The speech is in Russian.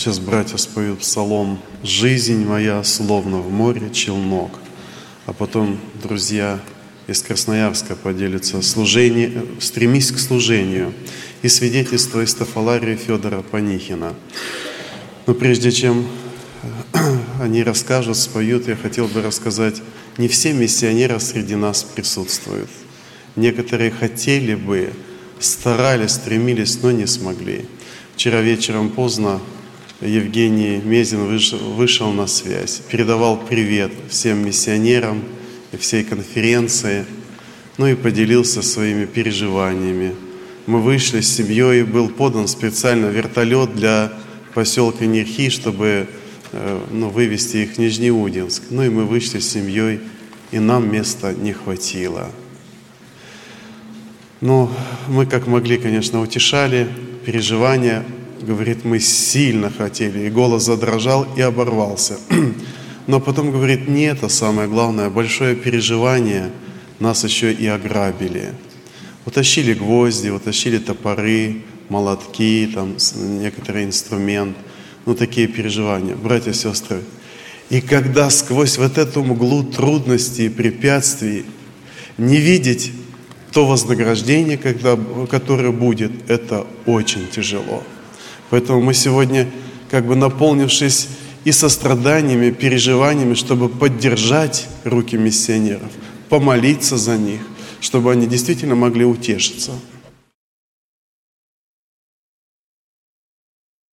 Сейчас братья споют псалом «Жизнь моя словно в море челнок». А потом друзья из Красноярска поделятся «Стремись к служению» и свидетельство из Тафаларии Федора Панихина. Но прежде чем они расскажут, споют, я хотел бы рассказать, не все миссионеры среди нас присутствуют. Некоторые хотели бы, старались, стремились, но не смогли. Вчера вечером поздно Евгений Мезин вышел на связь, передавал привет всем миссионерам и всей конференции, ну и поделился своими переживаниями. Мы вышли с семьей, был подан специально вертолет для поселка Нерхи, чтобы вывести их в Нижнеудинск. Ну и мы вышли с семьей, и нам места не хватило. Но мы как могли, конечно, утешали переживания. Говорит, мы сильно хотели, и голос задрожал и оборвался. Но потом говорит, не это самое главное, большое переживание, нас еще и ограбили. Утащили гвозди, утащили топоры, молотки, там некоторый инструмент. Такие переживания, братья и сестры. И когда сквозь вот эту мглу трудностей и препятствий не видеть то вознаграждение, которое будет, это очень тяжело. Поэтому мы сегодня, наполнившись и состраданиями, переживаниями, чтобы поддержать руки миссионеров, помолиться за них, чтобы они действительно могли утешиться.